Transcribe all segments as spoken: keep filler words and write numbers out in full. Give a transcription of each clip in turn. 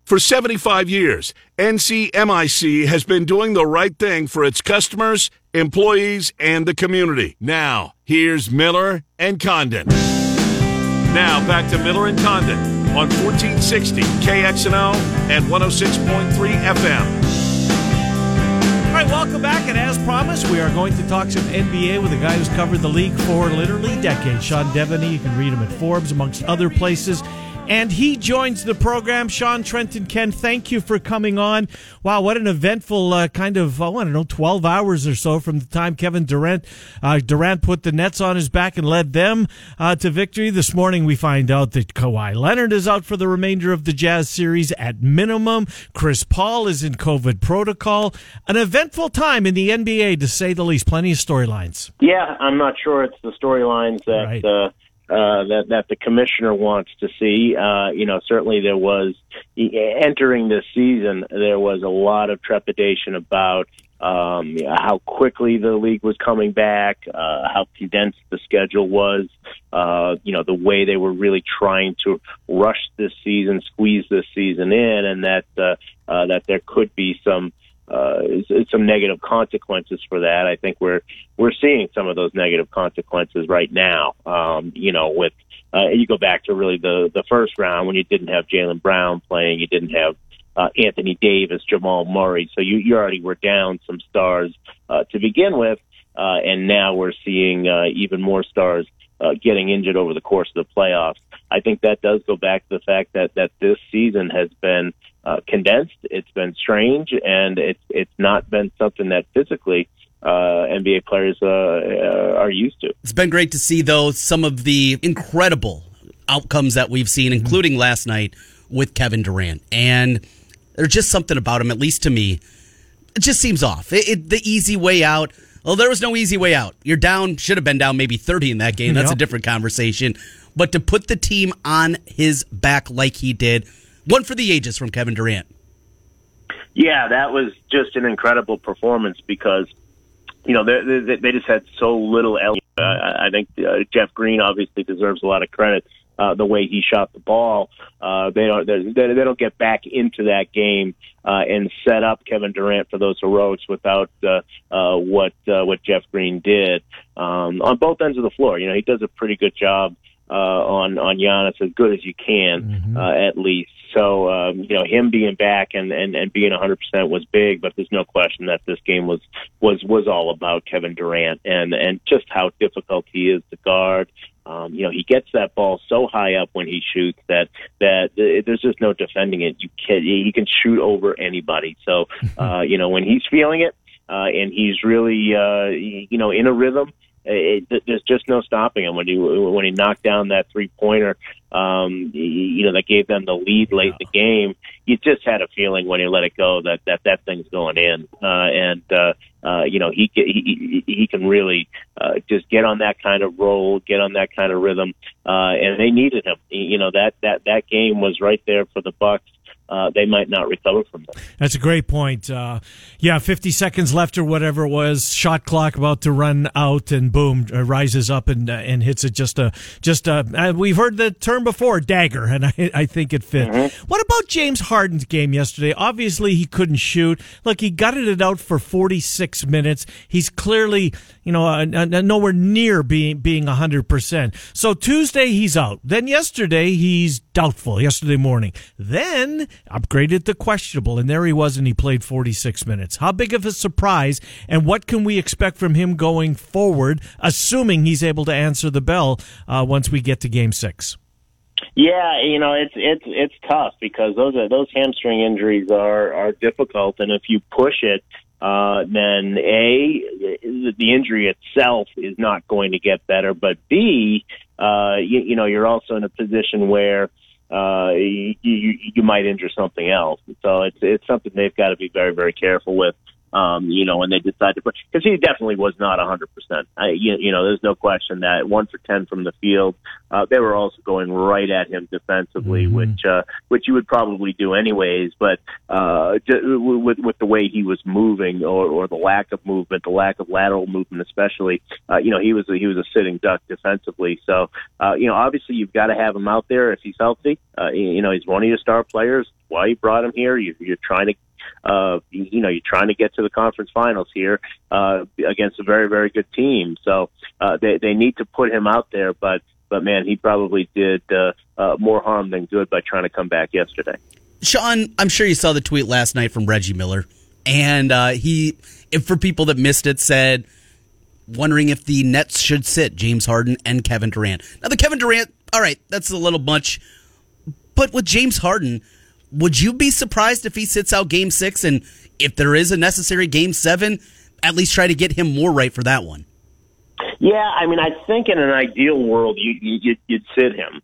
For seventy-five years, N C M I C has been doing the right thing for its customers, employees, and the community. Now, here's Miller and Condon. Now, back to Miller and Condon on fourteen sixty K X N O and one oh six point three F M. All right, welcome back, and as promised, we are going to talk some N B A with a guy who's covered the league for literally decades, Sean Devaney. You can read him at Forbes, amongst other places. And he joins the program. Sean, Trenton, Ken, thank you for coming on. Wow, what an eventful uh, kind of, oh, I don't know, twelve hours or so from the time Kevin Durant uh, Durant put the Nets on his back and led them uh, to victory. This morning we find out that Kawhi Leonard is out for the remainder of the Jazz series at minimum. Chris Paul is in COVID protocol. An eventful time in the N B A, to say the least. Plenty of storylines. Yeah, I'm not sure it's the storylines that... Right. Uh, Uh, that that the commissioner wants to see. Uh, you know, certainly there was, entering this season, there was a lot of trepidation about um, how quickly the league was coming back, uh, how condensed the schedule was, uh, you know, the way they were really trying to rush this season, squeeze this season in, and that uh, uh, that there could be some Uh, some negative consequences for that. I think we're we're seeing some of those negative consequences right now. Um, you know, with uh, you go back to really the the first round when you didn't have Jaylen Brown playing, you didn't have uh, Anthony Davis, Jamal Murray, so you, you already were down some stars uh, to begin with, uh, and now we're seeing uh, even more stars uh, getting injured over the course of the playoffs. I think that does go back to the fact that that this season has been Uh, condensed. It's been strange, and it's it's not been something that physically uh, N B A players uh, uh, are used to. It's been great to see, though, some of the incredible outcomes that we've seen, including mm-hmm. last night with Kevin Durant. And there's just something about him, at least to me, it just seems off. It, it, the easy way out. Well, there was no easy way out. You're down, should have been down maybe thirty in that game. That's yep. a different conversation. But to put the team on his back like he did, one for the ages from Kevin Durant. Yeah, that was just an incredible performance because, you know, they, they, they just had so little. Uh, I think uh, Jeff Green obviously deserves a lot of credit. Uh, the way he shot the ball, uh, they don't they, they don't get back into that game uh, and set up Kevin Durant for those heroics without uh, uh, what uh, what Jeff Green did um, on both ends of the floor. You know, he does a pretty good job uh, on on Giannis, as good as you can, mm-hmm. uh, at least. So, um, you know, him being back and, and, and being one hundred percent was big, but there's no question that this game was, was, was all about Kevin Durant and, and just how difficult he is to guard. Um, you know, he gets that ball so high up when he shoots that, that there's just no defending it. You can, he can shoot over anybody. So, uh, you know, when he's feeling it, uh, and he's really, uh, you know, in a rhythm, It, it, there's just no stopping him when he when he knocked down that three pointer. Um, you know, that gave them the lead late in the game. You just had a feeling when he let it go that that, that thing's going in, uh, and uh, uh, you know he he he can really uh, just get on that kind of roll, get on that kind of rhythm, uh, and they needed him. You know that that that game was right there for the Bucks. Uh, they might not recover from that. That's a great point. Uh, yeah, fifty seconds left or whatever it was, shot clock about to run out, and boom, uh, rises up and uh, and hits it just a just a. Uh, we've heard the term before, dagger, and I I think it fit. Mm-hmm. What about James Harden's game yesterday? Obviously, he couldn't shoot. Look, he gutted it out for forty-six minutes. He's clearly, you know, uh, uh, nowhere near being being one hundred percent. So Tuesday he's out. Then yesterday he's doubtful. Yesterday morning, then upgraded to questionable, and there he was, and he played forty-six minutes. How big of a surprise, and what can we expect from him going forward, assuming he's able to answer the bell uh, once we get to Game Six? Yeah, you know, it's it's it's tough because those are, those hamstring injuries are are difficult, and if you push it, uh, then A, the injury itself is not going to get better, but B, uh, you, you know, you're also in a position where uh, you, you, you might injure something else. So it's, it's something they've got to be very, very careful with. Um, you know, when they decided to put, because he definitely was not one hundred percent. I, you, you know, there's no question that one for ten from the field. Uh, they were also going right at him defensively, mm-hmm. which uh, which you would probably do anyways. But uh, with with the way he was moving, or, or the lack of movement, the lack of lateral movement, especially, uh, you know, he was a, he was a sitting duck defensively. So, uh, you know, obviously you've got to have him out there if he's healthy. Uh, you know, he's one of your star players. Why you brought him here? You, you're trying to. Uh, you know, you're trying to get to the conference finals here uh, against a very, very good team. So uh, they they need to put him out there. But but man, he probably did uh, uh, more harm than good by trying to come back yesterday. Sean, I'm sure you saw the tweet last night from Reggie Miller, and uh, he, if for people that missed it, said wondering if the Nets should sit James Harden and Kevin Durant. Now the Kevin Durant, all right, that's a little much, but with James Harden. Would you be surprised if he sits out Game Six, and if there is a necessary Game Seven, at least try to get him more right for that one? Yeah, I mean, I think in an ideal world, you, you, you'd sit him.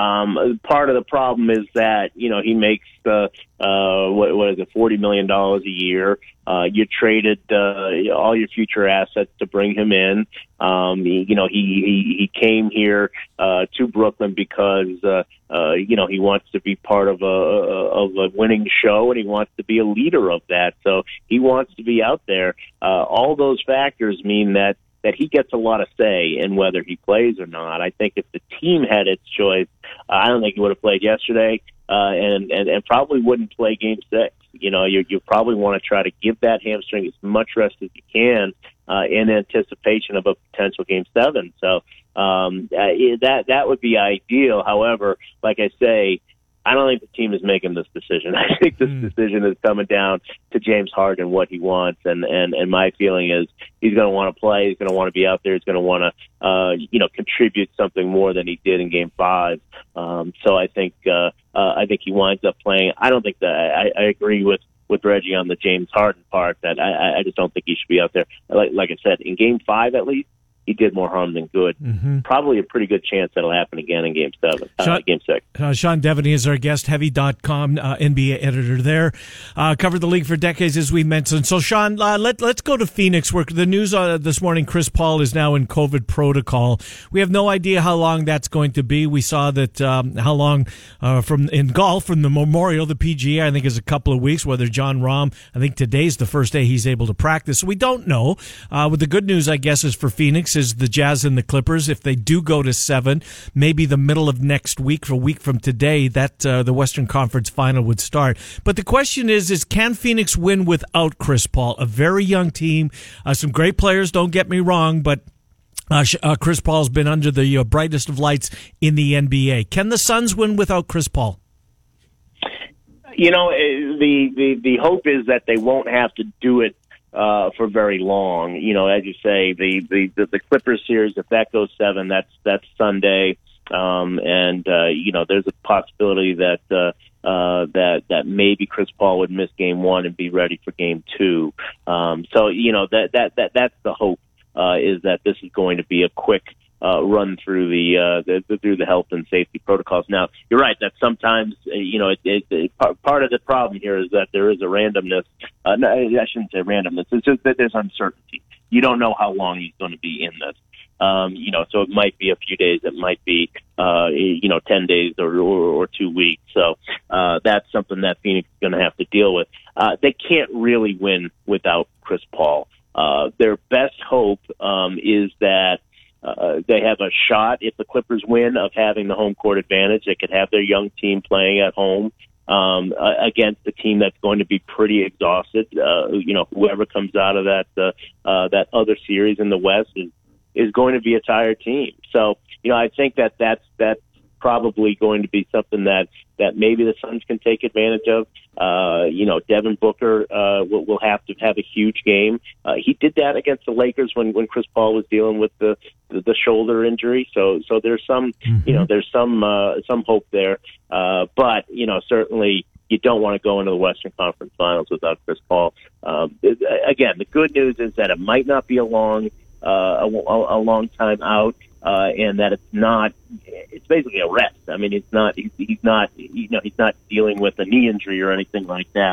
Um, part of the problem is that, you know, he makes the, uh, what, what is it, forty million dollars a year. Uh, you traded uh, all your future assets to bring him in. Um, he, you know, he, he, he came here uh, to Brooklyn because, uh, uh, you know, he wants to be part of a, of a winning show, and he wants to be a leader of that. So he wants to be out there. Uh, all those factors mean that that he gets a lot of say in whether he plays or not. I think if the team had its choice, uh, I don't think he would have played yesterday, uh, and, and, and probably wouldn't play Game Six. You know, you, you probably want to try to give that hamstring as much rest as you can uh, in anticipation of a potential Game Seven. So um, uh, that that would be ideal. However, like I say, I don't think the team is making this decision. I think this mm. decision is coming down to James Harden, what he wants, and, and, and my feeling is he's going to want to play. He's going to want to be out there. He's going to want to, uh, you know, contribute something more than he did in Game Five. Um, so I think uh, uh, I think he winds up playing. I don't think that I, I agree with, with Reggie on the James Harden part. That I, I just don't think he should be out there. Like, like I said, in Game Five at least, he did more harm than good. Mm-hmm. Probably a pretty good chance that'll happen again in Game Seven, uh, Sean, Game Six. Uh, Sean Devaney is our guest, Heavy dot com uh, N B A editor there. Uh, covered the league for decades, as we mentioned. So, Sean, uh, let, let's go to Phoenix, where the news uh, this morning, Chris Paul is now in COVID protocol. We have no idea how long that's going to be. We saw that um, how long uh, from in golf, from the Memorial, the P G A, I think is a couple of weeks, whether John Rahm, I think today's the first day he's able to practice. So we don't know. Uh, but the good news, I guess, is for Phoenix is the Jazz and the Clippers. If they do go to seven, maybe the middle of next week, for a week from today, that uh, the Western Conference Final would start. But the question is, is can Phoenix win without Chris Paul? A very young team, uh, some great players, don't get me wrong, but uh, uh, Chris Paul's been under the uh, brightest of lights in the N B A. Can the Suns win without Chris Paul? You know, the, the, the hope is that they won't have to do it Uh, for very long. You know, as you say, the, the, the, the Clippers series, if that goes seven, that's that's Sunday. Um, and, uh, you know, there's a possibility that uh, uh, that that maybe Chris Paul would miss game one and be ready for game two. Um, so, you know, that, that, that that's the hope, uh, is that this is going to be a quick Uh, run through the, uh, the through the health and safety protocols. Now, you're right that sometimes, uh, you know, it, it, it, part of the problem here is that there is a randomness. Uh, no, I shouldn't say randomness. It's just that there's uncertainty. You don't know how long he's going to be in this. Um, you know, so it might be a few days. It might be, uh, you know, ten days or, or, or two weeks. So uh, that's something that Phoenix is going to have to deal with. Uh, they can't really win without Chris Paul. Uh, their best hope um, is that Uh, they have a shot, if the Clippers win, of having the home court advantage. They could have their young team playing at home um, uh, against a team that's going to be pretty exhausted. Uh, you know, whoever comes out of that uh, uh, that other series in the West is is going to be a tired team. So, you know, I think that that's that's probably going to be something that that maybe the Suns can take advantage of. Uh, you know, Devin Booker uh, will, will have to have a huge game. Uh, he did that against the Lakers when, when Chris Paul was dealing with the, the, the shoulder injury. So so there's some mm-hmm. you know there's some uh, some hope there. Uh, but you know certainly you don't want to go into the Western Conference Finals without Chris Paul. Um, it, again, the good news is that it might not be a long uh, a, a long time out. Uh, and that it's not, it's basically a rest. I mean, it's not, he's, he's not, you know, he's not dealing with a knee injury or anything like that.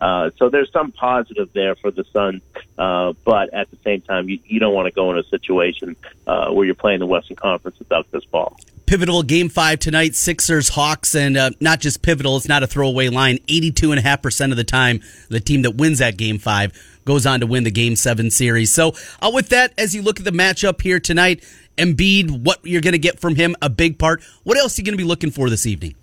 Uh, so there's some positive there for the Suns, uh, but at the same time, you, you don't want to go in a situation uh, where you're playing the Western Conference without Chris Paul. Pivotal game five tonight, Sixers, Hawks, and uh, not just pivotal, it's not a throwaway line. eighty-two point five percent of the time, the team that wins that game five goes on to win the game seven series. So uh, with that, as you look at the matchup here tonight, Embiid, what you're going to get from him, a big part. What else are you going to be looking for this evening?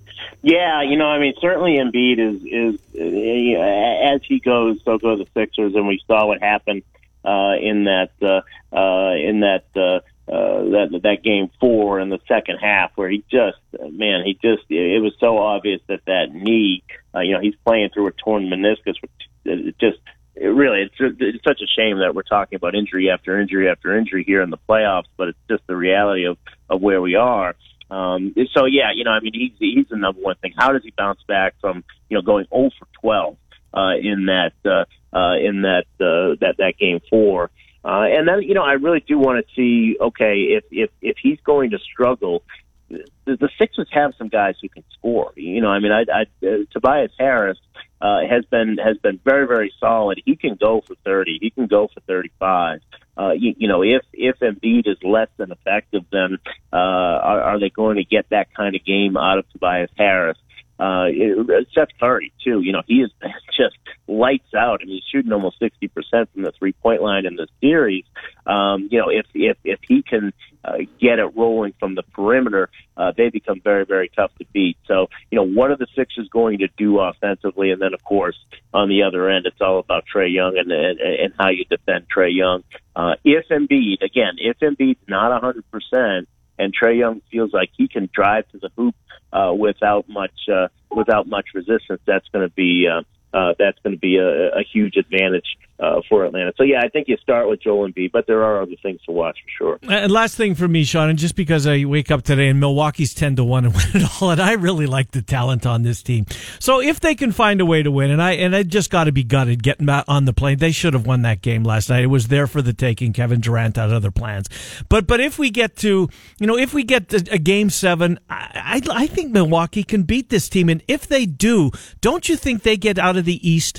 Yeah, you know, I mean, certainly Embiid is, is uh, as he goes, so go the Sixers, and we saw what happened uh, in that, uh, uh, in that, uh, Uh, that that game four in the second half, where he just, man, he just, it was so obvious that that knee, uh, you know, he's playing through a torn meniscus. It just, it really, it's, it's such a shame that we're talking about injury after injury after injury here in the playoffs, but it's just the reality of, of where we are. Um, so, yeah, you know, I mean, he's, he's the number one thing. How does he bounce back from, you know, going zero for twelve uh, in that, uh, uh, in that, uh, that, that game four? Uh, and then, you know, I really do want to see, okay, if, if, if he's going to struggle, the, the Sixers have some guys who can score. You know, I mean, I, I, uh, Tobias Harris uh, has been has been very, very solid. He can go for thirty. He can go for thirty-five. Uh, you, you know, if if Embiid is less than effective, then uh, are, are they going to get that kind of game out of Tobias Harris? Uh, it, Seth Curry, too, you know, he is just lights out. I mean, he's shooting almost sixty percent from the three-point line in the series. Um, you know, if, if, if he can uh, get it rolling from the perimeter, uh, they become very, very tough to beat. So, you know, what are the Sixers going to do offensively? And then, of course, on the other end, it's all about Trae Young and, and, and how you defend Trae Young. Uh, if Embiid, again, if Embiid's not one hundred percent, and Trae Young feels like he can drive to the hoop uh, without much uh, without much resistance, that's going to be uh, uh, that's going to be a, a huge advantage uh, for Atlanta. So yeah, I think you start with Joel Embiid, but there are other things to watch for sure. And last thing for me, Sean, and just because I wake up today and Milwaukee's ten to one and win it all, and I really like the talent on this team. So if they can find a way to win, and I and I just got to be gutted getting back on the plane. They should have won that game last night. It was there for the taking. Kevin Durant had other plans, but but if we get to you know if we get to a game seven, I, I I think Milwaukee can beat this team, and if they do, don't you think they get out of the East?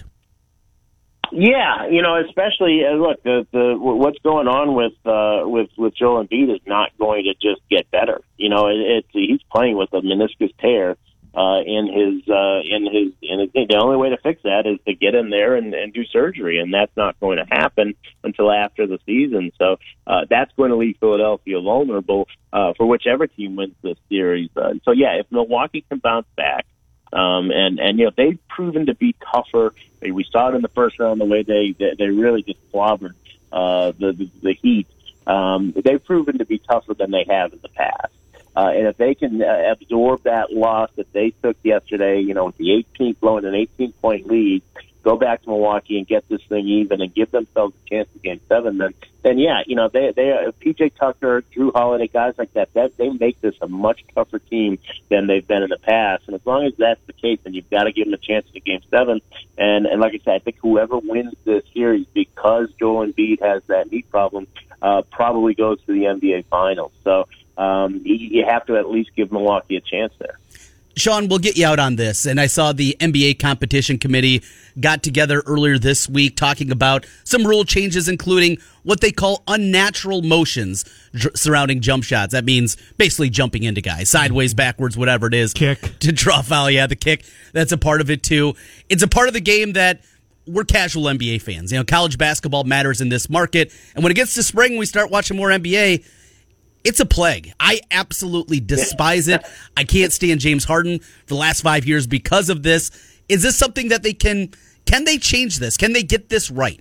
Yeah, you know, especially uh, look, the the what's going on with uh, with with Joel Embiid is not going to just get better. You know, it, it's he's playing with a meniscus tear uh, in his uh, in his in his. The only way to fix that is to get in there and, and do surgery, and that's not going to happen until after the season. So uh, that's going to leave Philadelphia vulnerable uh, for whichever team wins this series. Uh, so yeah, if Milwaukee can bounce back. Um, and, and, you know, they've proven to be tougher. We saw it in the first round, the way they, they, they really just clobbered, uh, the, the, the Heat. Um, they've proven to be tougher than they have in the past. Uh, and if they can uh, absorb that loss that they took yesterday, you know, with the eighteenth, blowing an eighteen point lead, go back to Milwaukee and get this thing even and give themselves a chance in game seven, then, then yeah, you know, they, they, uh, P J Tucker, Drew Holiday, guys like that, that, they make this a much tougher team than they've been in the past. And as long as that's the case, then you've got to give them a chance in game seven. And, and like I said, I think whoever wins this series, because Joel Embiid has that knee problem, uh, probably goes to the N B A Finals. So, um, you, you have to at least give Milwaukee a chance there. Sean, we'll get you out on this. And I saw the N B A Competition Committee got together earlier this week talking about some rule changes, including what they call unnatural motions dr- surrounding jump shots. That means basically jumping into guys, sideways, backwards, whatever it is. Kick. To draw foul. Yeah, the kick. That's a part of it, too. It's a part of the game that we're casual N B A fans. You know, college basketball matters in this market. And when it gets to spring, we start watching more N B A. It's a plague. I absolutely despise it. I can't stand James Harden for the last five years because of this. Is this something that they can, can they change this? Can they get this right?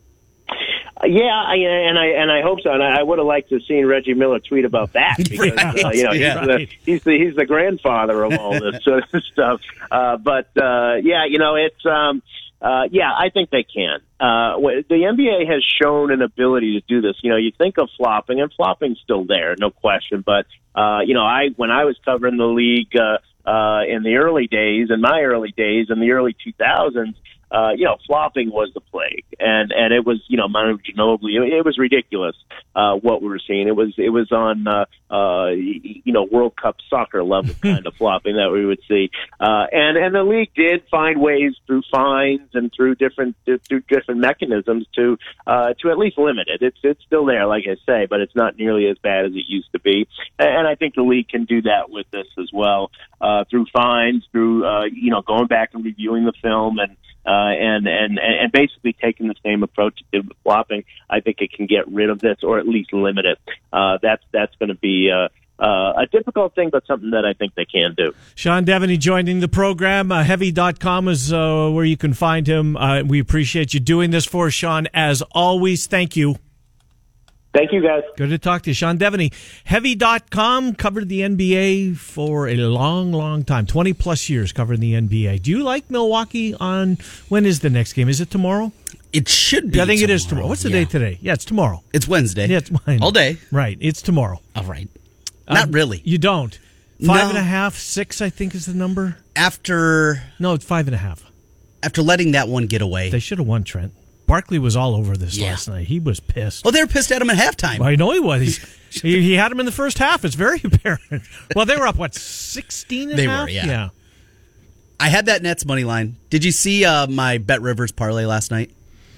Yeah, I, and I and I hope so. And I would have liked to have seen Reggie Miller tweet about that because right. uh, you know yeah. he's, the, he's the he's the grandfather of all this sort of stuff. Uh, but uh, yeah, you know it's um, uh, yeah, I think they can. Uh, the N B A has shown an ability to do this. You know, you think of flopping, and flopping's still there, no question. But uh, you know, I when I was covering the league uh, uh, in the early days, in my early days, in the early two thousands. uh, you know, flopping was the plague, and and it was, you know, Manu Ginobili. It, it was ridiculous uh, what we were seeing. It was it was on uh, uh, you know, World Cup soccer level kind of flopping that we would see, uh, and and the league did find ways through fines and through different through different mechanisms to uh, to at least limit it. It's it's still there, like I say, but it's not nearly as bad as it used to be, and I think the league can do that with this as well, uh, through fines, through uh, you know, going back and reviewing the film and. Uh, and, and, and basically taking the same approach it did with flopping. I think it can get rid of this or at least limit it. Uh, that's, that's going to be, uh, uh, a difficult thing, but something that I think they can do. Sean Devaney joining the program. Uh, heavy dot com is, uh, where you can find him. Uh, we appreciate you doing this for us, Sean, as always. Thank you. Thank you, guys. Good to talk to you. Sean Devaney. Heavy dot com covered the N B A for a long, long time. twenty-plus years covering the N B A. Do you like Milwaukee on, when is the next game? Is it tomorrow? It should be Yeah, I think tomorrow. it is tomorrow. What's the yeah. date today? Yeah, it's tomorrow. It's Wednesday. Yeah, it's mine. All day. Right, it's tomorrow. All right. Not Um, really. You don't. Five No. and a half, six, I think is the number. After No, it's five and a half. after letting that one get away. They should have won, Trent. Barkley was all over this Yeah. last night. He was pissed. Well, they were pissed at him at halftime. I know he was. He's, he, he had him in the first half. It's very apparent. Well, they were up, what, sixteen and a They half? were, yeah. yeah. I had that Nets money line. Did you see uh, my Bet Rivers parlay last night?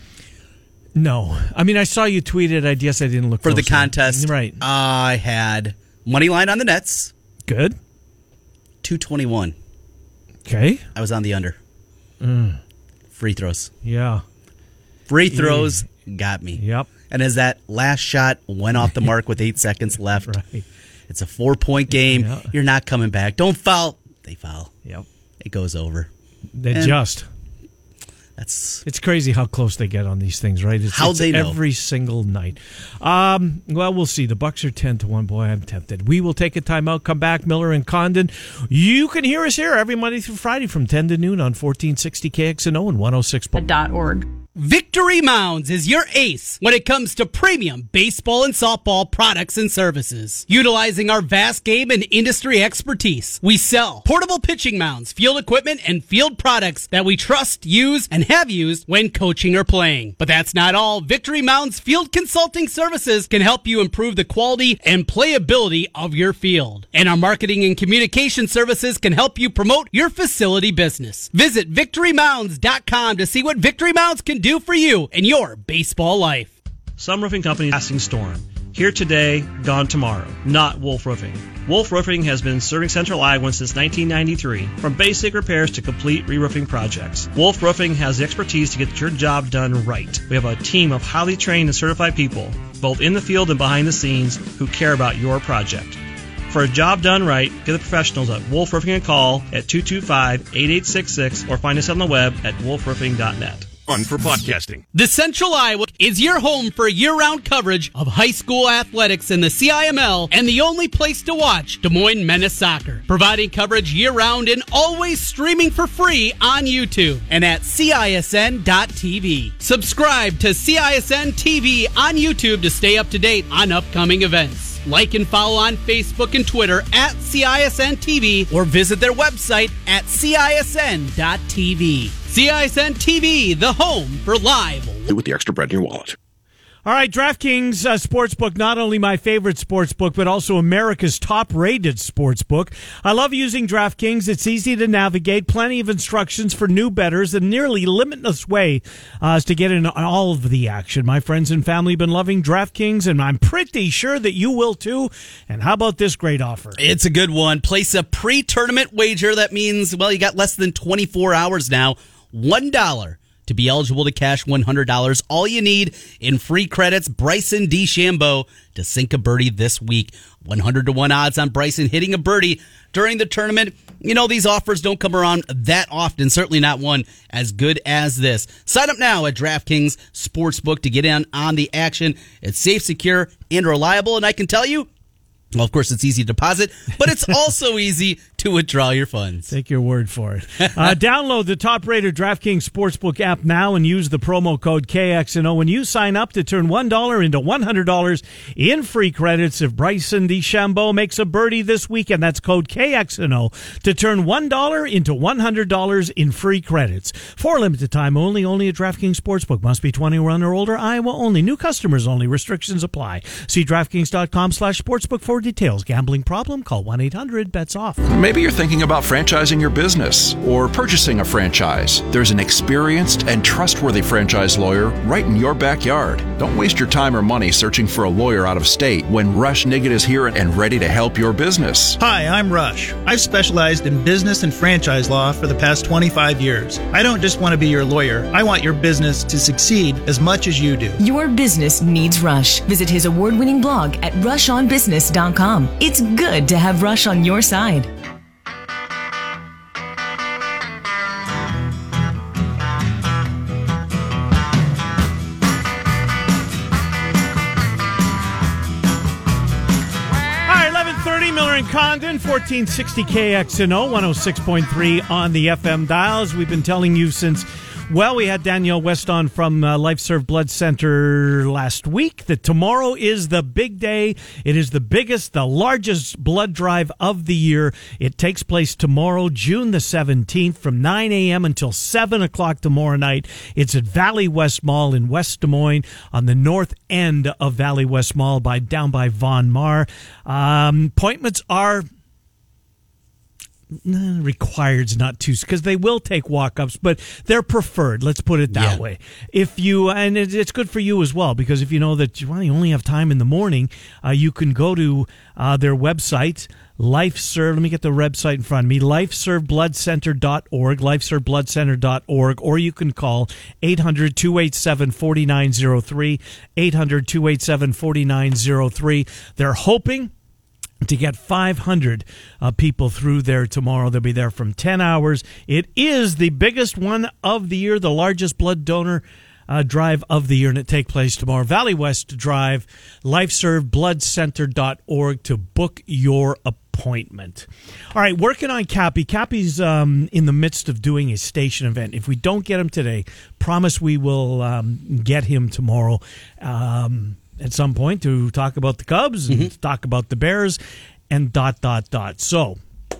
No. I mean, I saw you tweet it. I guess I didn't look For the closely. contest, Right. I had money line on the Nets, Good. two twenty-one. Okay. I was on the under. Mm. Free throws. Yeah. Free throws got me. Yep. And as that last shot went off the mark with eight seconds left, Right. it's a four-point game. Yeah. You're not coming back. Don't foul. They foul. Yep. It goes over. They And- just. That's It's crazy how close they get on these things, right? It's, How'd it's they know? every single night. Um, well, we'll see. The Bucks are ten to one. Boy, I'm tempted. We will take a timeout, come back. Miller and Condon. You can hear us here every Monday through Friday from ten to noon on fourteen sixty K X N O and one oh six point dot org. Victory Mounds is your ace when it comes to premium baseball and softball products and services. Utilizing our vast game and industry expertise, we sell portable pitching mounds, field equipment, and field products that we trust, use, and have used when coaching or playing. But that's not all. Victory Mounds Field Consulting Services can help you improve the quality and playability of your field. And our marketing and communication services can help you promote your facility business. Visit victory mounds dot com to see what Victory Mounds can do for you and your baseball life. Some roofing companies passing storm. Here today, gone tomorrow. Not Wolf Roofing. Wolf Roofing has been serving Central Iowa since nineteen ninety-three, from basic repairs to complete re-roofing projects. Wolf Roofing has the expertise to get your job done right. We have a team of highly trained and certified people, both in the field and behind the scenes, who care about your project. For a job done right, give the professionals at Wolf Roofing a call at two two five, eight eight six six or find us on the web at wolf roofing dot net. Fun for podcasting. The Central Iowa is your home for year-round coverage of high school athletics in the C I M L and the only place to watch Des Moines Menace Soccer. Providing coverage year-round and always streaming for free on YouTube and at C I S N dot T V. Subscribe to C I S N T V on YouTube to stay up to date on upcoming events. Like and follow on Facebook and Twitter at C I S N T V or visit their website at C I S N dot T V. C I S N T V, the home for live. With the extra bread in your wallet. All right, DraftKings uh, Sportsbook, not only my favorite sportsbook, but also America's top-rated sportsbook. I love using DraftKings. It's easy to navigate, plenty of instructions for new bettors, and nearly limitless way uh, to get in all of the action. My friends and family have been loving DraftKings, and I'm pretty sure that you will too. And how about this great offer? It's a good one. Place a pre-tournament wager. That means, well, you got less than twenty-four hours now. one dollar. To be eligible to cash one hundred dollars, all you need in free credits, Bryson DeChambeau to sink a birdie this week. one hundred to one odds on Bryson hitting a birdie during the tournament. You know, these offers don't come around that often, certainly not one as good as this. Sign up now at DraftKings Sportsbook to get in on the action. It's safe, secure, and reliable, and I can tell you, well, of course, it's easy to deposit, but it's also easy to to withdraw your funds. Take your word for it. Uh, download the top-rated DraftKings Sportsbook app now and use the promo code K X N O when you sign up to turn one dollar into one hundred dollars in free credits if Bryson DeChambeau makes a birdie this weekend. That's code K X N O to turn one dollar into one hundred dollars in free credits. For limited time only, only at DraftKings Sportsbook. Must be twenty-one or older, Iowa only. New customers only. Restrictions apply. See DraftKings.com slash sportsbook for details. Gambling problem? Call one eight hundred bets off. Maybe you're thinking about franchising your business or purchasing a franchise. There's an experienced and trustworthy franchise lawyer right in your backyard. Don't waste your time or money searching for a lawyer out of state when Rush Niggett is here and ready to help your business. Hi, I'm Rush. I've specialized in business and franchise law for the past twenty-five years. I don't just want to be your lawyer. I want your business to succeed as much as you do. Your business needs Rush. Visit his award-winning blog at rush on business dot com. It's good to have Rush on your side. Miller and Condon, fourteen sixty K X N O, one oh six point three on the F M dials. We've been telling you since, well, we had Danielle West on from uh, LifeServe Blood Center last week that tomorrow is the big day. It is the biggest, the largest blood drive of the year. It takes place tomorrow, June the seventeenth, from nine a.m. until seven o'clock tomorrow night. It's at Valley West Mall in West Des Moines on the north end of Valley West Mall by down by Von Mar. Um, appointments are required's not too, because they will take walk-ups, but they're preferred. Let's put it that yeah. way. If you, and it, it's good for you as well, because if you know that well, you only have time in the morning, uh, you can go to uh, their website, LifeServe. Let me get the website in front of me. life serve blood center dot org, life serve blood center dot org, or you can call eight hundred, two eight seven, four nine zero three, eight hundred, two eight seven, four nine zero three. They're hoping to get five hundred uh, people through there tomorrow. They'll be there from ten hours. It is the biggest one of the year, the largest blood donor uh, drive of the year, and it takes place tomorrow. Valley West Drive, life serve blood center dot org to book your appointment. All right, working on Cappy. Cappy's um, in the midst of doing a station event. If we don't get him today, promise we will um, get him tomorrow. Um at some point to talk about the Cubs and mm-hmm. talk about the Bears and dot, dot, dot. So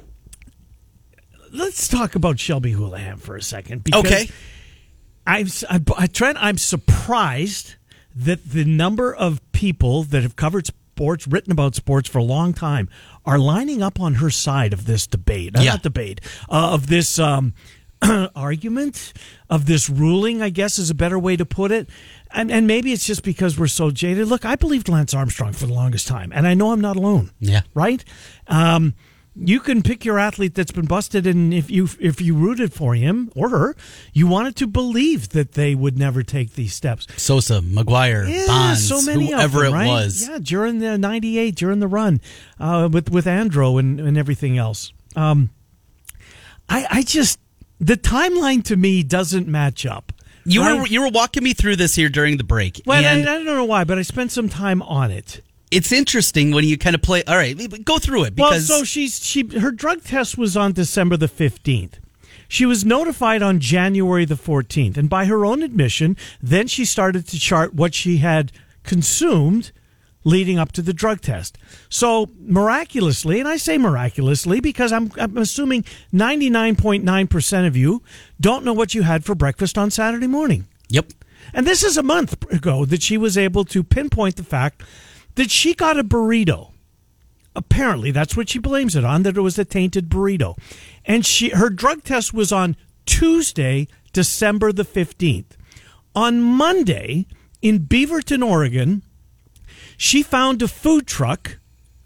let's talk about Shelby Houlihan for a second. Because okay. I'm, I, I, Trent, I'm surprised that the number of people that have covered sports, written about sports for a long time, are lining up on her side of this debate. Yeah. Not debate, uh, of this um, argument, of this ruling, I guess is a better way to put it. And, and maybe it's just because we're so jaded. Look, I believed Lance Armstrong for the longest time, and I know I'm not alone. Yeah. Right? Um, you can pick your athlete that's been busted, and if you if you rooted for him or her, you wanted to believe that they would never take these steps. Sosa, McGuire, yeah, Bonds, so many whoever of them, right? it was. Yeah, during the ninety-eight, during the run uh, with, with Andro and, and everything else. Um, I, I just, the timeline to me doesn't match up. You right? were you were walking me through this here during the break. Well, and I, I don't know why, but I spent some time on it. It's interesting when you kind of play. All right, go through it. Because well, so she's she her drug test was on December the fifteenth. She was notified on January the fourteenth, and by her own admission, then she started to chart what she had consumed leading up to the drug test. So miraculously, and I say miraculously because I'm, I'm assuming ninety-nine point nine percent of you don't know what you had for breakfast on Saturday morning. Yep. And this is a month ago that she was able to pinpoint the fact that she got a burrito. Apparently, that's what she blames it on, that it was a tainted burrito. And she her drug test was on Tuesday, December the fifteenth. On Monday, in Beaverton, Oregon, she found a food truck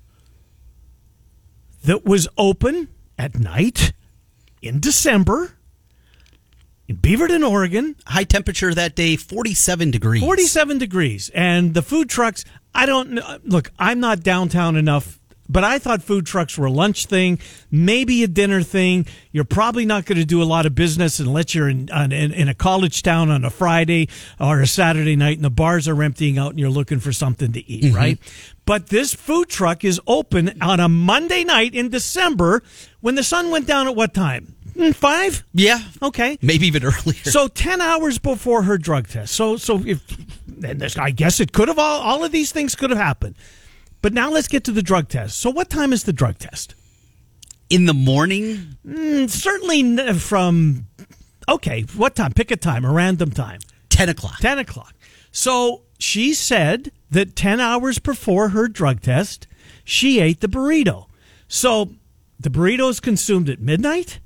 that was open at night in December in Beaverton, Oregon. High temperature that day, forty-seven degrees. forty-seven degrees. And the food trucks, I don't know. Look, I'm not downtown enough But I thought food trucks were a lunch thing, maybe a dinner thing. You're probably not going to do a lot of business unless you're in, in in a college town on a Friday or a Saturday night and the bars are emptying out and you're looking for something to eat, mm-hmm. right? But this food truck is open on a Monday night in December when the sun went down at what time? Five? Yeah. Okay. Maybe even earlier. So ten hours before her drug test. So so if and this, I guess it could have all all of these things could have happened. But now let's get to the drug test. So what time is the drug test? In the morning? Mm, certainly from, okay, what time? Pick a time, a random time. ten o'clock. ten o'clock. So she said that ten hours before her drug test, she ate the burrito. So the burrito is consumed at midnight?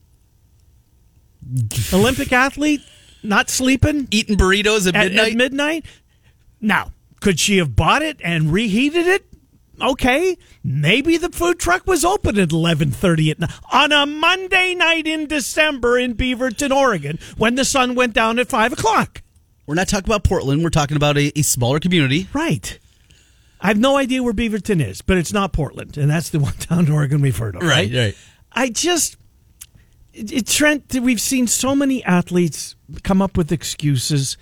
Olympic athlete, not sleeping? Eating burritos at, at midnight? At midnight? Now, could she have bought it and reheated it? Okay, maybe the food truck was open at eleven thirty at night on a Monday night in December in Beaverton, Oregon, when the sun went down at five o'clock. We're not talking about Portland. We're talking about a, a smaller community. Right. I have no idea where Beaverton is, but it's not Portland, and that's the one town in Oregon we've heard of. Right, right. right. I just, it, it, Trent, we've seen so many athletes come up with excuses.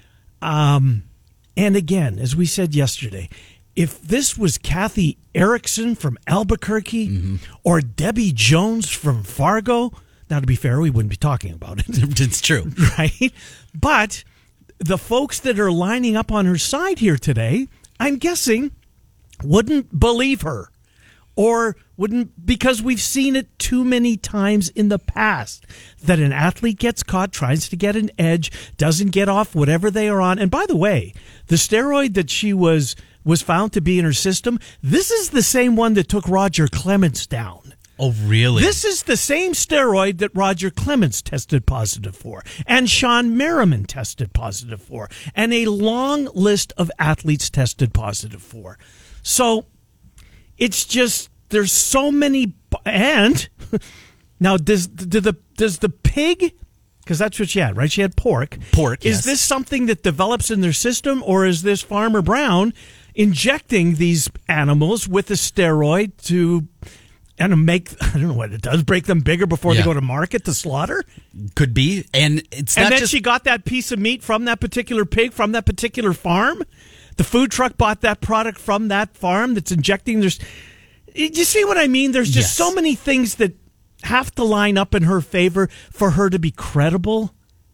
Um, and again, as we said yesterday, if this was Kathy Erickson from Albuquerque mm-hmm. or Debbie Jones from Fargo, now to be fair, we wouldn't be talking about it. It's true. Right? But the folks that are lining up on her side here today, I'm guessing, wouldn't believe her. Or wouldn't, because we've seen it too many times in the past that an athlete gets caught, tries to get an edge, doesn't get off whatever they are on. And by the way, the steroid that she was was found to be in her system, this is the same one that took Roger Clemens down. Oh, really? This is the same steroid that Roger Clemens tested positive for, and Sean Merriman tested positive for, and a long list of athletes tested positive for. So it's just, there's so many, and now does, do the, does the pig, because that's what she had, right? She had pork. Pork, Is yes. this something that develops in their system, or is this Farmer Brown injecting these animals with a steroid to and make, I don't know what it does, break them bigger before yeah. they go to market to slaughter? Could be. And it's and not then just... she got that piece of meat from that particular pig, from that particular farm. The food truck bought that product from that farm that's injecting. There's, you see what I mean? There's just yes. so many things that have to line up in her favor for her to be credible.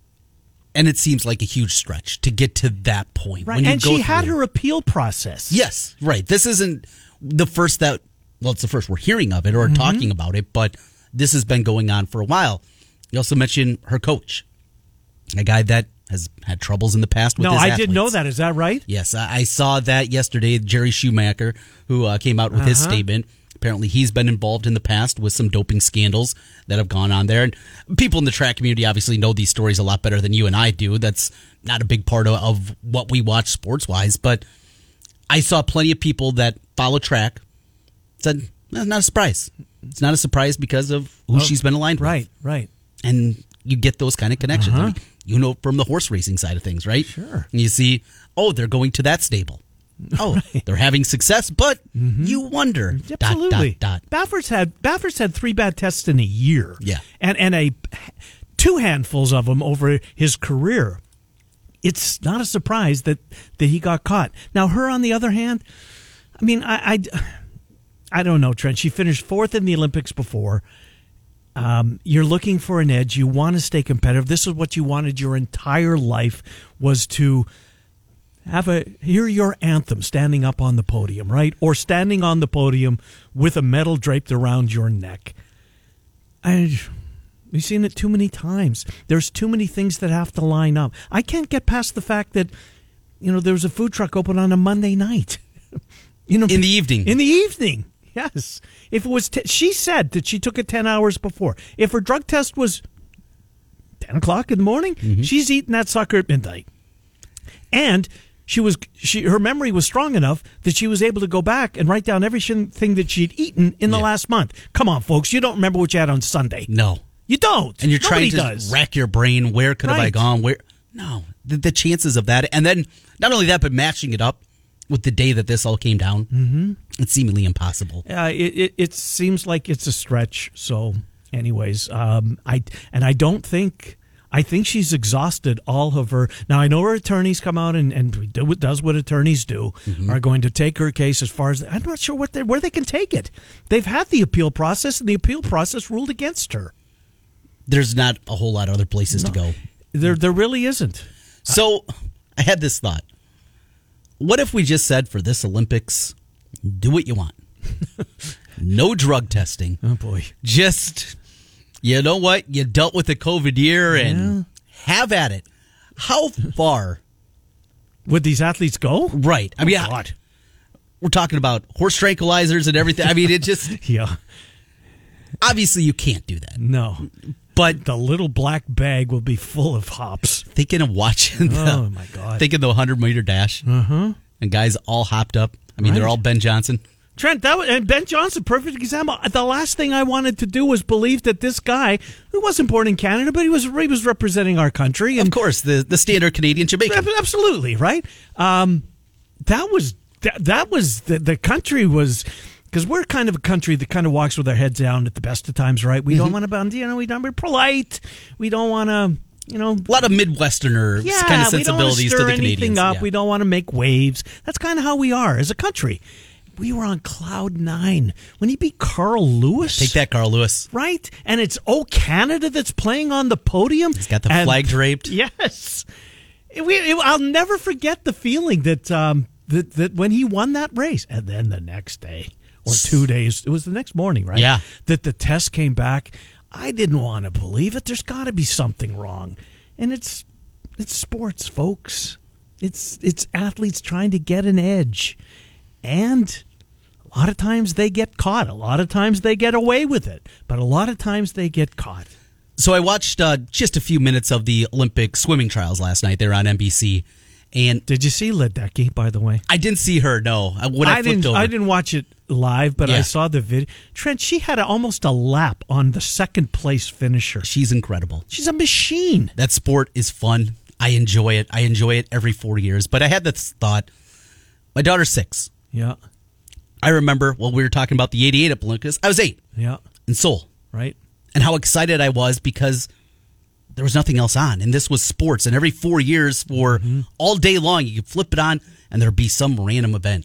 And it seems like a huge stretch to get to that point. Right. When you and go she had through. her appeal process. Yes, right. This isn't the first that, well, it's the first we're hearing of it or mm-hmm. talking about it, but this has been going on for a while. You also mentioned her coach, a guy that has had troubles in the past with no, his I athletes. didn't know that. Is that right? Yes, I saw that yesterday. Jerry Schumacher, who uh, came out with uh-huh. his statement. Apparently, he's been involved in the past with some doping scandals that have gone on there. And people in the track community obviously know these stories a lot better than you and I do. That's not a big part of, of what we watch sports-wise. But I saw plenty of people that follow track said, well, not a surprise. It's not a surprise because of who oh, she's been aligned with. Right, right. And you get those kind of connections. Uh-huh. I mean, you know from the horse racing side of things, right? Sure. And you see, oh, they're going to that stable. Oh, right. They're having success, but mm-hmm. you wonder. Absolutely. Dot, dot, dot. Baffert's had Baffert's had three bad tests in a year. Yeah, and and a two handfuls of them over his career. It's not a surprise that that he got caught. Now, her on the other hand, I mean, I I, I don't know, Trent. She finished fourth in the Olympics before. Um, you're looking for an edge. You want to stay competitive. This is what you wanted your entire life, was to have a hear your anthem standing up on the podium, right? Or standing on the podium with a medal draped around your neck. I, we've seen it too many times. There's too many things that have to line up. I can't get past the fact that, you know, there was a food truck open on a Monday night. you know, in the evening. In the evening, yes. If it was, t- she said that she took it ten hours before. If her drug test was ten o'clock in the morning, mm-hmm. she's eating that sucker at midnight. And She was she her memory was strong enough that she was able to go back and write down everything that she'd eaten in the yeah. last month. Come on, folks, you don't remember what you had on Sunday. No, you don't. And you're Nobody trying to does. rack your brain. Where could right. have I gone? Where? No, the, the chances of that, and then not only that, but matching it up with the day that this all came down, Mm-hmm. it's seemingly impossible. Uh, it, it it seems like it's a stretch. So, anyways, um, I and I don't think I think she's exhausted all of her. Now I know her attorneys come out and and do, does what attorneys do, Mm-hmm. are going to take her case as far as I'm not sure what they, where they can take it. They've had the appeal process, and the appeal process ruled against her. There's not a whole lot of other places to go. There there really isn't. So I had this thought. What if we just said for this Olympics, do what you want? No drug testing. Oh boy. Just, you know what? You dealt with the COVID year and have at it. How far would these athletes go? Right. I mean, oh, God. We're talking about horse tranquilizers and everything. I mean, it just... yeah. Obviously, you can't do that. No. But the little black bag will be full of hops. Thinking of watching the, oh, my God. Thinking the hundred-meter dash. Uh-huh. And guys all hopped up. I mean, Right. they're all Ben Johnson. Trent, that was, and Ben Johnson, perfect example. The last thing I wanted to do was believe that this guy, who wasn't born in Canada, but he was he was representing our country. And of course, the, the standard Canadian Jamaican. Absolutely, right? Um, that was that, that was the, the country was. Because we're kind of a country that kind of walks with our heads down at the best of times, right? We don't want to, you know, we don't, we're polite. We don't want to, you know, a lot of Midwesterner yeah, kind of sensibilities we don't to the anything Canadians. Up. Yeah. We don't want to make waves. That's kind of how we are as a country. We were on cloud nine when he beat Carl Lewis. Take that, Carl Lewis. Right, and it's Oh Canada that's playing on the podium. He's got the and, flag draped. Yes, it, we, it, I'll never forget the feeling that um, that that when he won that race, and then the next day. Or two days. It was the next morning, right? Yeah. That the test came back. I didn't want to believe it. There's got to be something wrong. And it's it's sports, folks. It's it's athletes trying to get an edge. And a lot of times they get caught. A lot of times they get away with it. But a lot of times they get caught. So I watched uh, just a few minutes of the Olympic swimming trials last night. They were on N B C. And did you see Ledecky, by the way? I didn't see her, no. When I, I flipped didn't. over. I didn't watch it live, but Yeah. I saw the video. Trent, she had a, almost a lap on the second place finisher. She's incredible. She's a machine. That sport is fun. I enjoy it. I enjoy it every four years. But I had this thought. My daughter's six. Yeah. I remember when we were talking about the eighty-eight at Olympus. I was eight. Yeah. In Seoul. Right. And how excited I was because there was nothing else on. And this was sports. And every four years for mm-hmm. all day long, you could flip it on and there'd be some random event.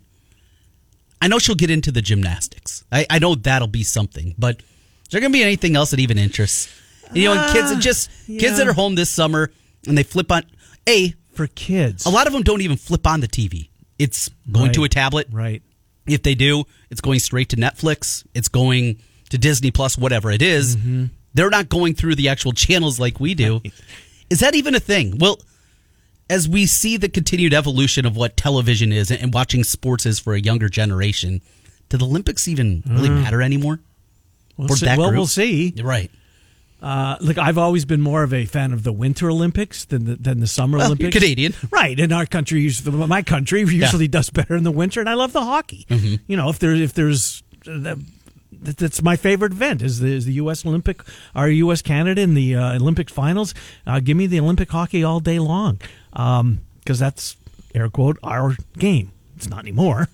I know she'll get into the gymnastics. I, I know that'll be something. But is there going to be anything else that even interests? You know, and kids are just yeah. kids that are home this summer and they flip on. A, for kids. A lot of them don't even flip on the T V. It's going right. to a tablet. Right. If they do, it's going straight to Netflix. It's going to Disney Plus, whatever it is. Mm-hmm. They're not going through the actual channels like we do. Right. Is that even a thing? Well, as we see the continued evolution of what television is and watching sports is for a younger generation, do the Olympics even really mm. matter anymore? We'll see. Well, we'll see. You're right. Uh, look, I've always been more of a fan of the Winter Olympics than the, than the Summer well, Olympics. You're Canadian. Right. And our country, usually, my country usually yeah. does better in the winter, and I love the hockey. Mm-hmm. You know, if, there, if there's... Uh, That's my favorite event is the, is the U S Olympic, our U S Canada in the uh, Olympic finals. Uh, give me the Olympic hockey all day long because um, that's, air quote, our game. It's not anymore.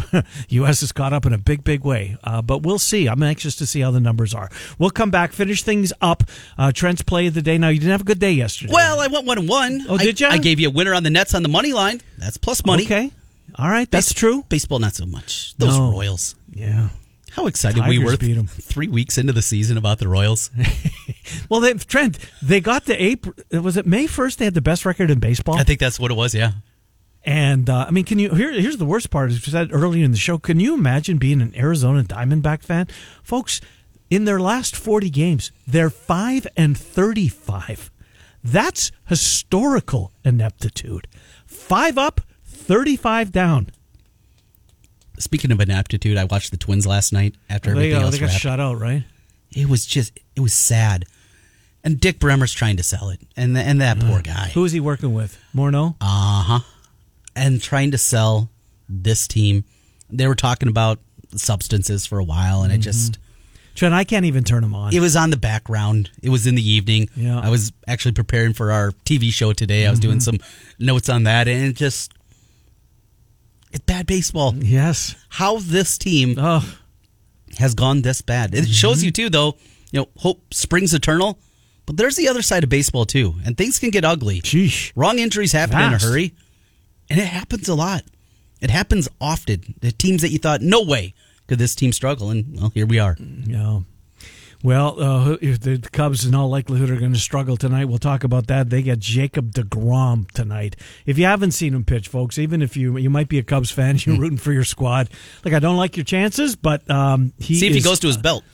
U S is caught up in a big, big way. Uh, but we'll see. I'm anxious to see how the numbers are. We'll come back, finish things up. Uh, Trent's play of the day. Now, you didn't have a good day yesterday. Well, I went one and one. Oh, did you? I, I gave you a winner on the Nets on the money line. That's plus money. Okay. All right. That's Base- true. Baseball, not so much. Those no. Royals. Yeah. How excited Tigers we were beat 'em. three weeks into the season about the Royals. Well, they, Trent, they got to April. Was it May first? They had the best record in baseball. I think that's what it was. Yeah. And uh, I mean, can you? Here, here's the worst part. As you said earlier in the show, can you imagine being an Arizona Diamondback fan, folks? In their last forty games, they're five and thirty-five. That's historical ineptitude. Five up, thirty-five down. Speaking of ineptitude, I watched the Twins last night after oh, everything they, else They got wrapped. shut out, right? It was just, it was sad. And Dick Bremer's trying to sell it, and and that uh, poor guy. Who is he working with? Morneau? Uh huh. And trying to sell this team. They were talking about substances for a while, and mm-hmm. it just. Trent, I can't even turn them on. It was on the background. It was in the evening. Yeah. I was actually preparing for our T V show today. I was mm-hmm. doing some notes on that, and it just. It's bad baseball. Yes. How this team Oh. has gone this bad. It shows you, too, though, you know, hope springs eternal. But there's the other side of baseball, too. And things can get ugly. Sheesh. Wrong injuries happen Fast. in a hurry. And it happens a lot. It happens often. The teams that you thought, no way could this team struggle. And, well, here we are. Yeah. Well, uh, if the Cubs in all likelihood are going to struggle tonight, we'll talk about that. They get Jacob deGrom tonight. If you haven't seen him pitch, folks, even if you you might be a Cubs fan, you're rooting for your squad. Like, I don't like your chances, but um, he See if is, he goes to his belt.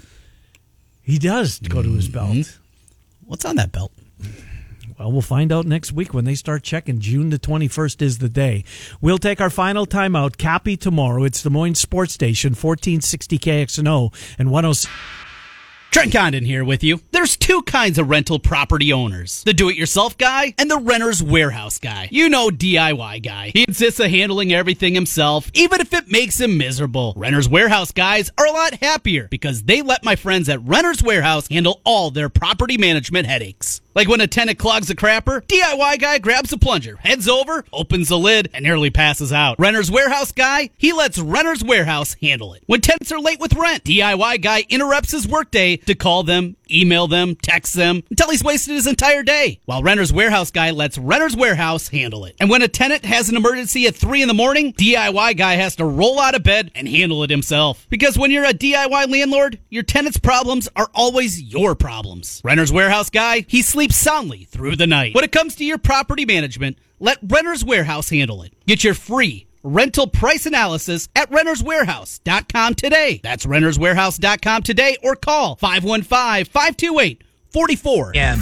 He does go to his belt. Mm-hmm. What's on that belt? Well, we'll find out next week when they start checking. June the twenty-first is the day. We'll take our final timeout. Cappy tomorrow. It's Des Moines Sports Station, fourteen sixty K X N O and one oh six. Trent Condon here with you. There's two kinds of rental property owners. The do-it-yourself guy and the renter's warehouse guy. You know, D I Y guy. He insists on handling everything himself, even if it makes him miserable. Renter's warehouse guys are a lot happier because they let my friends at Renter's Warehouse handle all their property management headaches. Like when a tenant clogs a crapper, D I Y guy grabs a plunger, heads over, opens the lid, and nearly passes out. Renter's Warehouse guy, he lets Renter's Warehouse handle it. When tenants are late with rent, D I Y guy interrupts his workday to call them, email them, text them, until he's wasted his entire day. While Renter's Warehouse guy lets Renter's Warehouse handle it. And when a tenant has an emergency at three in the morning, D I Y guy has to roll out of bed and handle it himself. Because when you're a D I Y landlord, your tenant's problems are always your problems. Renter's Warehouse guy, he sleeps soundly through the night. When it comes to your property management, let Renter's Warehouse handle it. Get your free rental price analysis at renters warehouse dot com today. That's renters warehouse dot com today or call five one five, five two eight, four four M.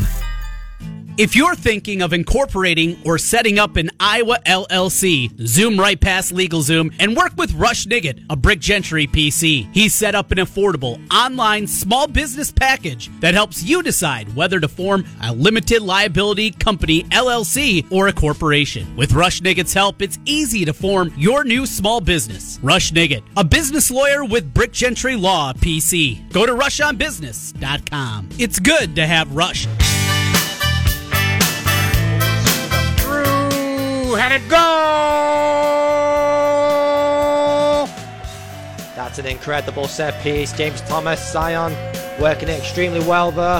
If you're thinking of incorporating or setting up an Iowa L L C, zoom right past LegalZoom and work with Rush Niggett, a Brick Gentry P C. He's set up an affordable online small business package that helps you decide whether to form a limited liability company L L C or a corporation. With Rush Niggett's help, it's easy to form your new small business. Rush Niggett, a business lawyer with Brick Gentry Law P C. Go to rush on business dot com. It's good to have Rush. Had it go! That's an incredible set piece. James Thomas, Zion, working it extremely well there.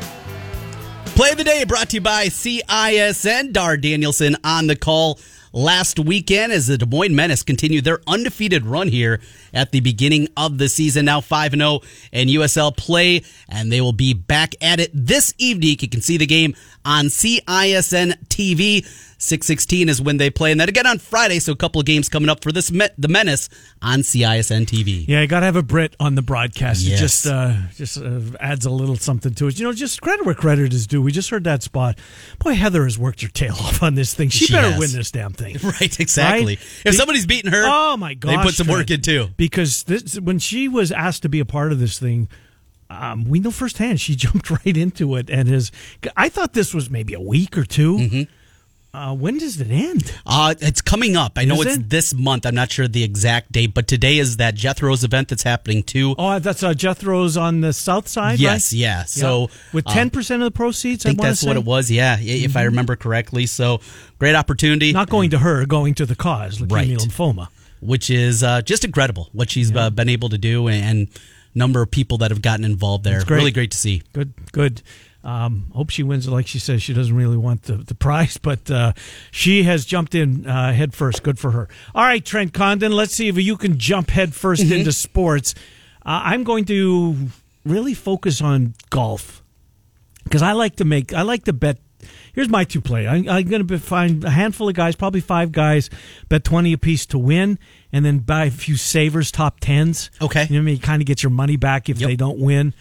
Play of the day brought to you by C I S N. Dar Danielson on the call last weekend as the Des Moines Menace continued their undefeated run here at the beginning of the season. Now five and oh in U S L play, and they will be back at it this evening. You can see the game on C I S N T V. six sixteen is when they play, and then again on Friday, so a couple of games coming up for this Me- the Menace on C I S N T V. Yeah, you got to have a Brit on the broadcast. Yes. It just uh, just uh, adds a little something to it. You know, just credit where credit is due. We just heard that spot. Boy, Heather has worked her tail off on this thing. She, She better has. win this damn thing. Right, exactly. Right? If The- somebody's beating her, oh my gosh, they put some work Trent. in too. Because this, when she was asked to be a part of this thing, um, we know firsthand she jumped right into it. And has, I thought this was maybe a week or two. Mm-hmm. Uh, when does it end? Uh, it's coming up. I know Is it's it? this month. I'm not sure the exact date, but today is that Jethro's event that's happening too. Oh, that's uh, Jethro's on the south side, Yes, right? yeah. So, with uh, ten percent of the proceeds, I think wanna that's say? what it was. Yeah, if I remember correctly. So great opportunity. Not going to her, going to the cause, leukemia Right. lymphoma. Which is uh, just incredible what she's Yeah. uh, been able to do, and, and number of people that have gotten involved there. It's great. Really great to see. Good, good. Um, hope she wins. Like she says, she doesn't really want the, the prize, but uh, she has jumped in uh, head first. Good for her. All right, Trent Condon, let's see if you can jump head first Mm-hmm. into sports. Uh, I'm going to really focus on golf because I like to make, I like to bet. Here's my two play. I, I'm going to find a handful of guys, probably five guys, bet twenty apiece to win, and then buy a few savers, top tens. Okay. You know what I mean? You kind of get your money back if Yep. they don't win.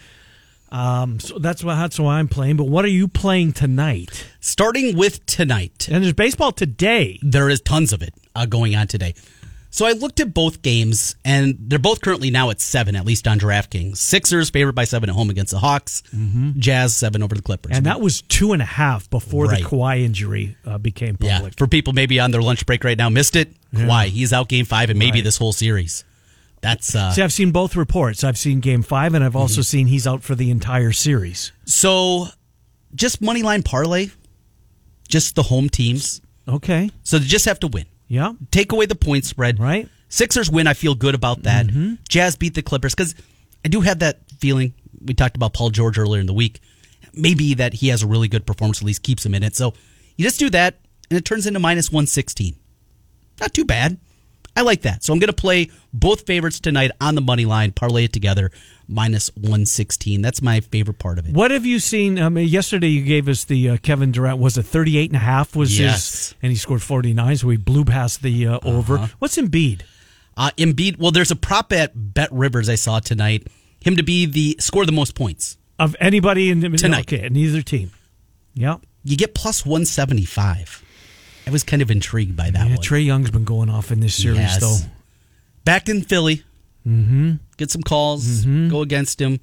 Um, so that's what that's why I'm playing. But what are you playing tonight? Starting with tonight, And there's baseball today. there is tons of it uh, going on today. So I looked at both games, and they're both currently now at seven, at least on DraftKings. Sixers favored by seven at home against the Hawks. Mm-hmm. Jazz seven over the Clippers. And that was two and a half before Right. the Kawhi injury uh, became yeah, public. for people maybe on their lunch break right now, missed it. Kawhi, he's out game five and maybe Right. this whole series. That's uh, See, I've seen both reports. I've seen game five, and I've also seen he's out for the entire series. so. Just money line parlay, just the home teams. Okay. So they just have to win. Yeah. Take away the point spread. Right. Sixers win. I feel good about that. Mm-hmm. Jazz beat the Clippers because I do have that feeling. We talked about Paul George earlier in the week. Maybe that he has a really good performance, at least keeps him in it. So you just do that, and it turns into minus one sixteen. Not too bad. I like that. So I'm going to play both favorites tonight on the money line, parlay it together, minus one sixteen. That's my favorite part of it. What have you seen? Um, yesterday you gave us the uh, Kevin Durant, was it thirty-eight and a half was yes. his, and he scored forty-nine, so he blew past the uh, over. Uh-huh. What's Embiid? Uh, Embiid, well, there's a prop at Bet Rivers I saw tonight. Him to be the score the most points. Of anybody in the tonight. Okay, in either team. Yeah. You get plus one seventy-five. I was kind of intrigued by that yeah, one. Trae Young's been going off in this series, yes. though. Back in Philly. Mm-hmm. Get some calls. Mm-hmm. Go against him.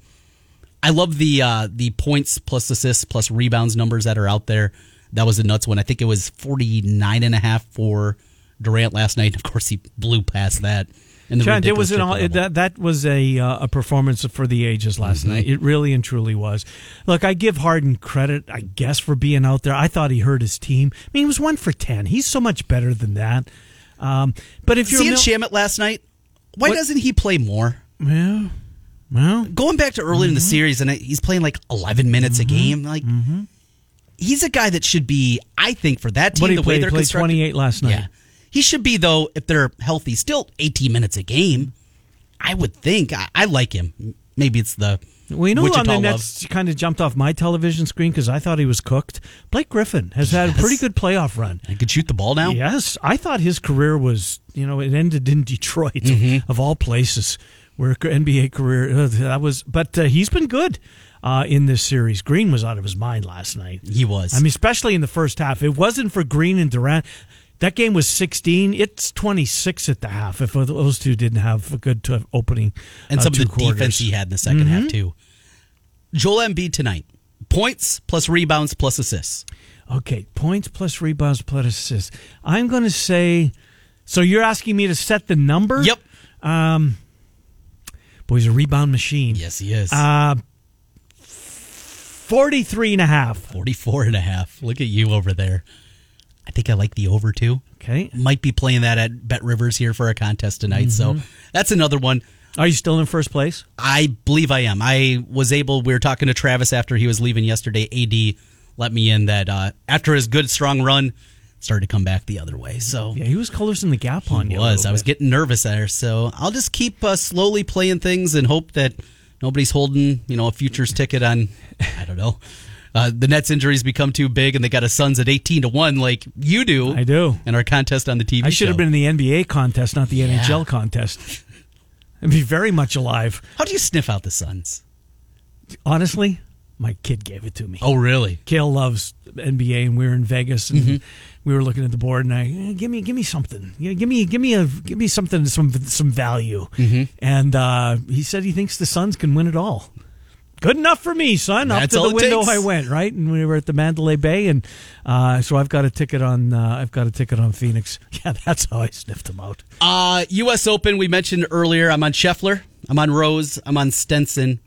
I love the uh, the points plus assists plus rebounds numbers that are out there. That was a nuts one. I think it was forty-nine and a half for Durant last night. Of course, he blew past that. And John, it was an, it, that that was a uh, a performance for the ages last mm-hmm. night. It really and truly was. Look, I give Harden credit, I guess, for being out there. I thought he hurt his team. I mean, he was one for ten. He's so much better than that. Um, but if you're seeing mil- Shamet last night, why what? doesn't he play more? Yeah, well, going back to earlier mm-hmm. in the series, and he's playing like eleven minutes mm-hmm. a game. Like mm-hmm. he's a guy that should be, I think, for that team. What the way he they're played twenty-eight last night. Yeah. He should be, though, if they're healthy, still eighteen minutes a game. I would think. I, I like him. Maybe it's the well, you know, Wichita on the love. Nets kind of jumped off my television screen because I thought he was cooked. Blake Griffin has had yes. a pretty good playoff run. He could shoot the ball now. Yes, I thought his career was, you know, it ended in Detroit, mm-hmm. of all places, where N B A career uh, that was. But uh, he's been good uh, in this series. Green was out of his mind last night. He was. I mean, especially in the first half. It wasn't for Green and Durant. That game was sixteen. It's twenty-six at the half. If those two didn't have a good t- opening, and uh, some two of the quarters. defense he had in the second mm-hmm. half too. Joel Embiid tonight: points plus rebounds plus assists. Okay, points plus rebounds plus assists. I'm going to say. So you're asking me to set the number? Yep. Um, boy, he's a rebound machine. Yes, he is. Uh, forty-three and a half. forty-four and a half. Look at you over there. I think I like the over too. Okay. Might be playing that at Bet Rivers here for a contest tonight. Mm-hmm. So that's another one. Are you still in first place? I believe I am. I was able, we were talking to Travis after he was leaving yesterday. A D let me in that uh, after his good, strong run, started to come back the other way. So yeah, he was closing the gap on he you. was. I was bit. getting nervous there. So I'll just keep uh, slowly playing things and hope that nobody's holding, you know, a futures ticket on, I don't know. Uh, the Nets injuries become too big, and they got a Suns at eighteen to one, like you do. I do. In our contest on the T V I should show. have been in the N B A contest, not the yeah. N H L contest. I'd be very much alive. How do you sniff out the Suns? Honestly, my kid gave it to me. Oh, really? Kale loves N B A, and we were in Vegas, and mm-hmm. we were looking at the board, and I eh, give me, give me something, you know, give me, give me a, give me something, some, some value. Mm-hmm. And uh, he said he thinks the Suns can win it all. Good enough for me, son. That's Up to the window takes. I went, right? And we were at the Mandalay Bay, and uh, so I've got a ticket on. Uh, I've got a ticket on Phoenix. Yeah, that's how I sniffed them out. Uh, U S Open. We mentioned earlier. I'm on Scheffler. I'm on Rose. I'm on Stenson.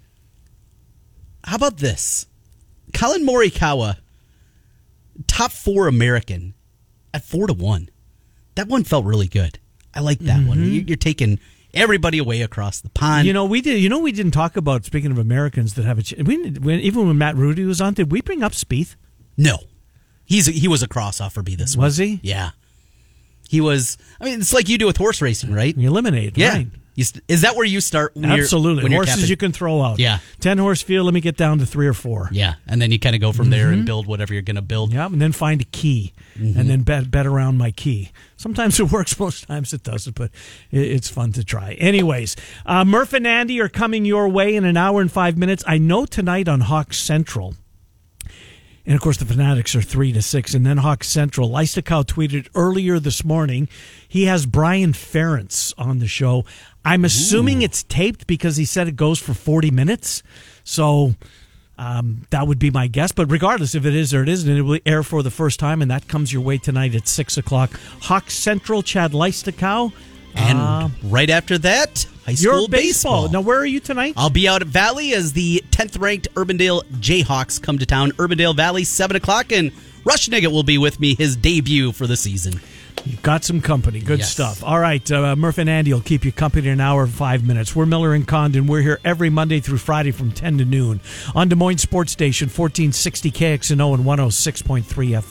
How about this? Colin Morikawa, top four American, at four to one. That one felt really good. I like that mm-hmm. one. You're taking everybody away across the pond. You know, we did. You know, we didn't talk about, speaking of Americans that have a. Ch- we when, even when Matt Rudy was on, did we bring up Spieth? No, he's a, he was a cross off for me this was week. he? Yeah, he was. I mean, it's like you do with horse racing, right? You eliminate, yeah. right? You st- is that where you start? When Absolutely. You're, when Horses you're you can throw out. Yeah, ten horse field. Let me get down to three or four. Yeah, and then you kind of go from mm-hmm. there and build whatever you're going to build. Yeah, and then find a key, mm-hmm. and then bet bet around my key. Sometimes it works, most times it doesn't, but it, it's fun to try. Anyways, uh, Murph and Andy are coming your way in an hour and five minutes. I know tonight on Hawks Central. And, of course, the Fanatics are three to six. And then Hawks Central. Lystakau tweeted earlier this morning he has Brian Ferentz on the show. I'm assuming Ooh. It's taped because he said it goes for forty minutes. So um, that would be my guess. But regardless if it is or it isn't, it will air for the first time. And that comes your way tonight at six o'clock. Hawks Central, Chad Lystakau. And uh, right after that, high school your baseball. baseball. Now, where are you tonight? I'll be out at Valley as the tenth-ranked Urbandale Jayhawks come to town. Urbandale Valley, seven o'clock, and Rush Niggett will be with me, his debut for the season. You got some company. Good Yes. stuff. All right, uh, Murph and Andy will keep you company an hour and five minutes. We're Miller and Condon. We're here every Monday through Friday from ten to noon on Des Moines Sports Station, fourteen sixty K X N O and one oh six point three F M.